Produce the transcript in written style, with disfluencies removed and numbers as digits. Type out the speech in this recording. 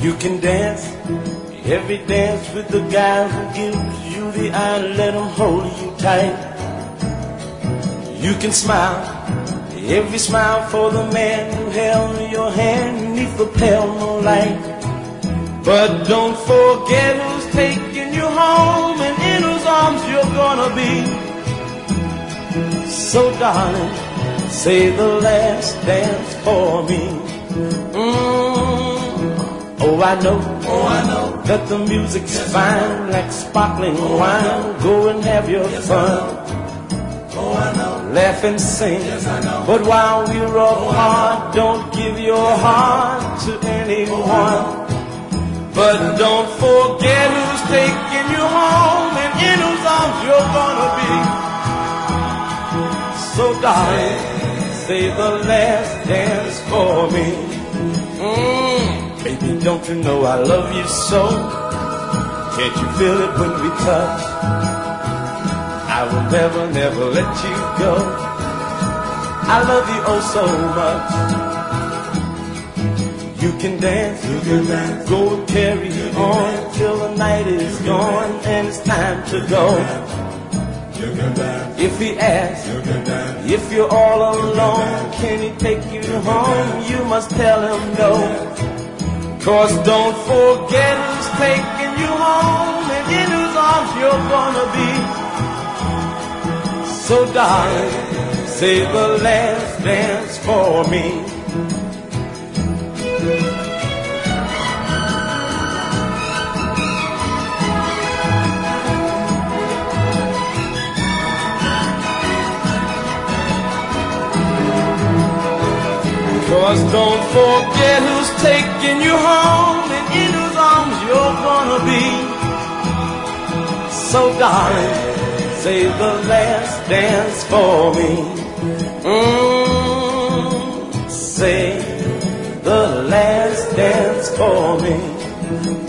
You can dance, every dance with the guy who gives you the eye, let him hold you tight. You can smile, every smile for the man who held your hand beneath the pale moonlight. But don't forget who's taking you home and in whose arms you're gonna be. So darling, say the last dance for me. Oh, I know that the music's fine, like sparkling wine. Go and have your fun. Laugh and sing, but while we're apart, don't give your heart to anyone. But don't forget who's taking you home and in whose arms you're gonna be. So darling, say the last dance for me. Baby, don't you know I love you so? Can't you feel it when we touch? I will never, never let you go. I love you oh so much. You can dance, go and carry on till the night is gone and it's time to go. If he asks, if you're all alone, can he take you home? You must tell him no. 'Cause don't forget who's taking you home and in whose arms you're gonna be. So darling, say the last dance for me. Cause don't forget who's taking you home and in whose arms you're gonna be. So darling, say the last dance for me. Say the last dance for me.